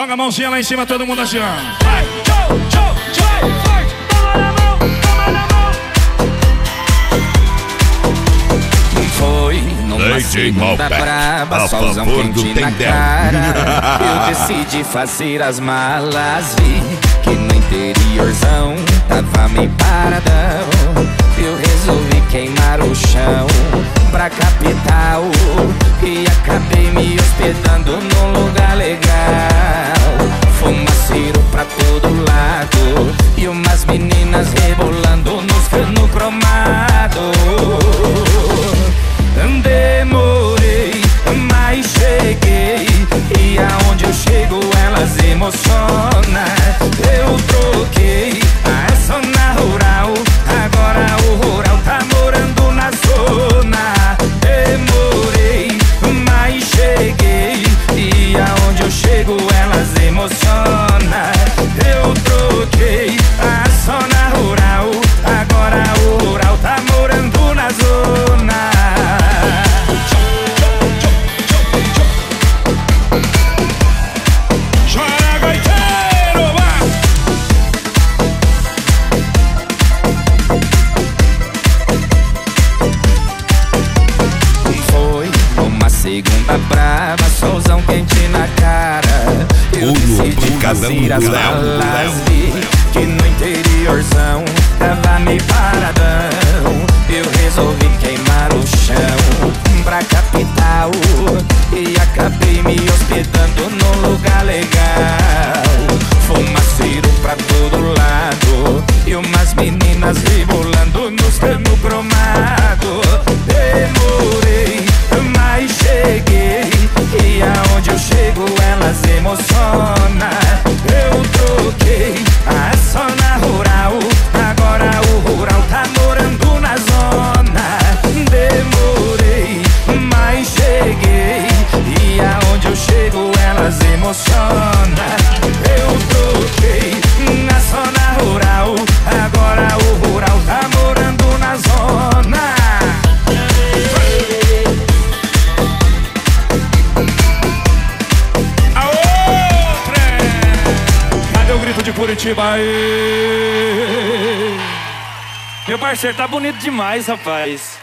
Joga a mãozinha lá em cima, todo mundo assim, ó. Vai, tchau, tchau, tchau, forte. Toma na mão, toma na mão. Foi numa segunda braba, solzão quente na cara. Eu decidi fazer as malas, vi que no interiorzão tava meio paradão. Eu resolvi queimar o chão pra capital e acabei me hospedando num lugar legal. Fumaceiro pra todo lado e umas meninas rebolando nos cano cromado. Demorei, mas cheguei, e aonde eu chego elas emocionam. Eu troquei a zona rural, agora o rural tá morando na zona. Demorei, mas cheguei, e aonde eu chego elas emocionam. Eu troquei a zona rural, agora o rural tá morando na zona. Segunda brava, solzão quente na cara. Eu decidi fazer as malas, vi que no interiorzão tava meio paradão. Eu resolvi queimar o chão pra capital e acabei me hospedando num lugar legal. Fumaceiro pra todo lado e umas meninas rebolando nos cano cromado. Demorei, mas cheguei, e aonde eu chego elas emocionam. Eu troquei a zona rural, agora o rural tá morando na zona. Demorei, mas cheguei, e aonde eu chego elas emocionam. Eu troquei a zona rural, agora o rural tá morando na zona. De Curitiba aí. Meu parceiro, tá bonito demais, rapaz.